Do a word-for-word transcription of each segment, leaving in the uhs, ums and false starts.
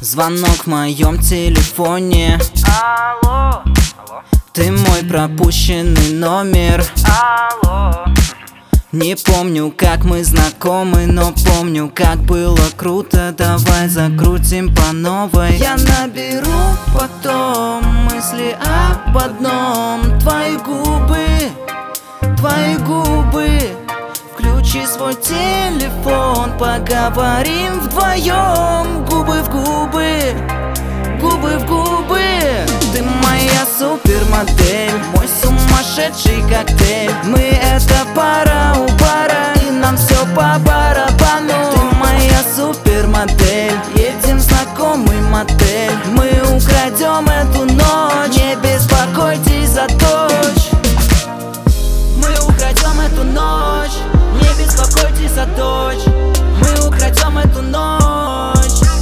Звонок в моем телефоне. Алло, алло. Ты мой пропущенный номер. Алло. Не помню, как мы знакомы, но помню, как было круто. Давай закрутим по новой. Я наберу потом мысли об одном. Твои губы, твои губы. Включи свой телефон, поговорим вдвоем. Губы в губы, губы в губы. Ты моя супермодель, мой сумасшедший коктейль. Мы это пара у пара, и нам все по барабану. Ты моя супермодель, едем в знакомый мотель. Мы украдем эту ночь, не беспокойтесь за дочь. Мы украдем эту ночь, не беспокойтесь за дочь. Мы украдем эту ночь.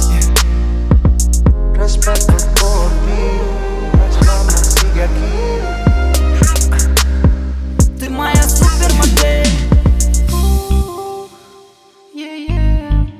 Respeto por ti, nuestra amor sigue aquí. Ты моя супермодель. Yeah, yeah.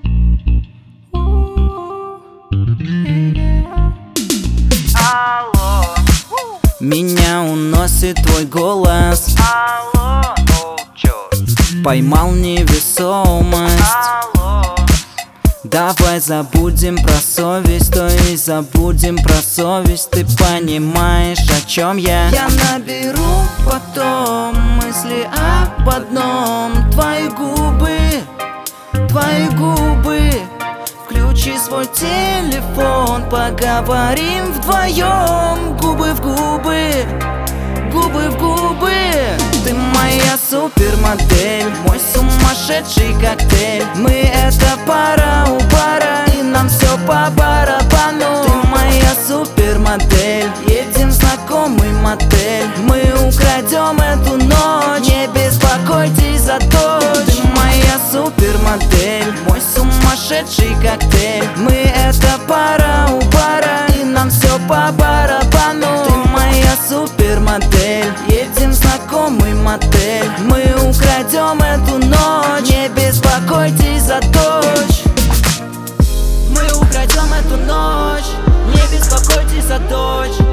Алло. Меня уносит твой голос. Алло. О, чёрт. Поймал невесомость. Алло. Давай забудем про совесть, то есть забудем про совесть. Ты понимаешь, о чем я? Я наберу потом мысли об одном. Твои губы, твои губы. Включи свой телефон, поговорим вдвоем. Губы в губы, губы в губы. Ты моя супермодель, мой сумасшедший коктейль. Мы это пара у пара, и нам все по барабану. Ты моя супермодель, едем в знакомый мотель. Мы украдем эту ночь, не беспокойтесь за дочь. Ты моя супермодель, мой сумасшедший коктейль. Мы это пара у пара, и нам все по барабану. Ты моя супермодель, едем в знакомый мотель. Мы украдем эту ночь, не беспокойтесь за дочь. Мы украдем эту ночь, не беспокойтесь за дочь.